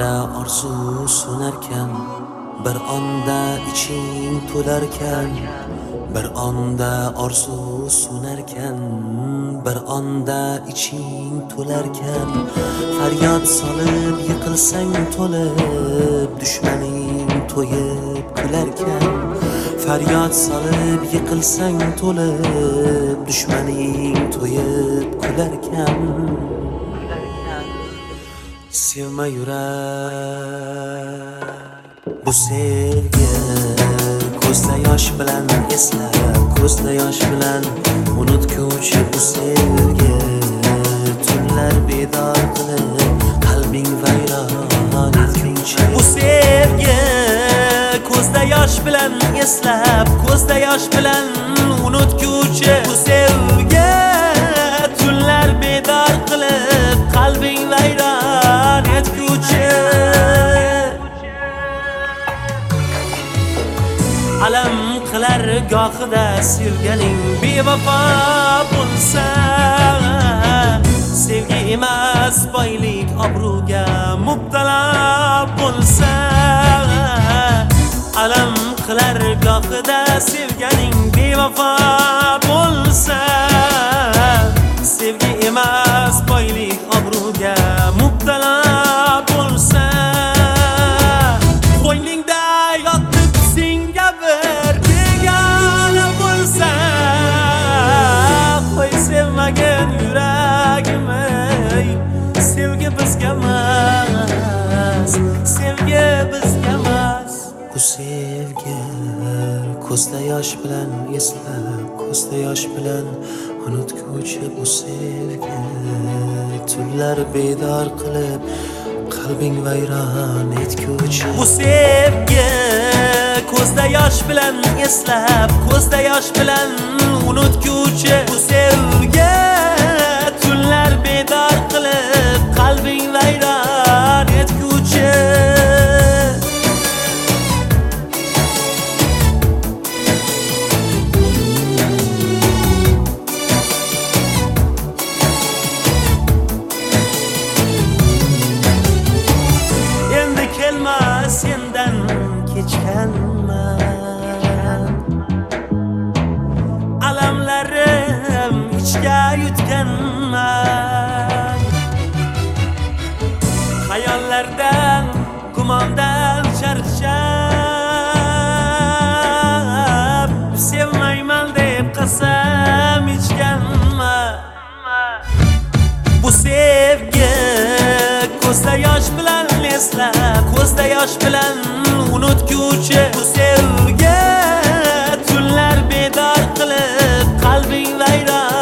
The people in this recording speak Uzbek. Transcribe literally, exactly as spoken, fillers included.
onda orzu so'narkan, bir onda iching to'larkan, bir onda orzu so'narkan, bir onda iching to'larkan, faryod solib yiqilsang to'lib, dushmaning to'yib kularkan, faryod solib yiqilsang to'lib, dushmaning to'yib kularkan. Sevma yurak bu sevgi, ko'zda yosh bilan eslab, ko'zda yosh bilan unutguvchi bu sevgi, tunlar bedor qilib qalbing vayron etguncha. Bu sevgi ko'zda yosh bilan eslab, ko'zda yosh bilan unutguvchi bu sevgi, tunlar bedor qilib qalbing vayron etguncha. Alam qilar gohida sevganing bevafo bo'lsa, sevgi emas boylik obro'ga mubtalo bo'lsa. Alam qilar gohida sevganing bevafo bo'lsa, sevgi emas boylik obro'ga mubtalo bo'lsa. Qo'yningda yotib senga bir begona bo'lsa, qo'y sevmagan yuragim, sevgi bizga emas, sevgi bizga emas. Bu sevgi ko'zda yosh bilan eslab, ko'zda yosh bilan unutguvchi bu sevgi, tunlar bedor qilib qalbing vayron etguvchi. Bu sevgi ko'zda yosh bilan eslab, ko'zda yosh bilan unutguvchi bu sevgi, tunlar bedor qilib qalbing vayron etguvchi. Sendan kechganman, alamlarim ichga yutganman, xayollardan, gumondan charchab, sevmayman deb qasam ichganman. Bu sevgi ko'zda yosh bilan eslab, ko'zda yosh bilan unutguvchi bu sevgi, tunlar bedor qilib qalbing vayron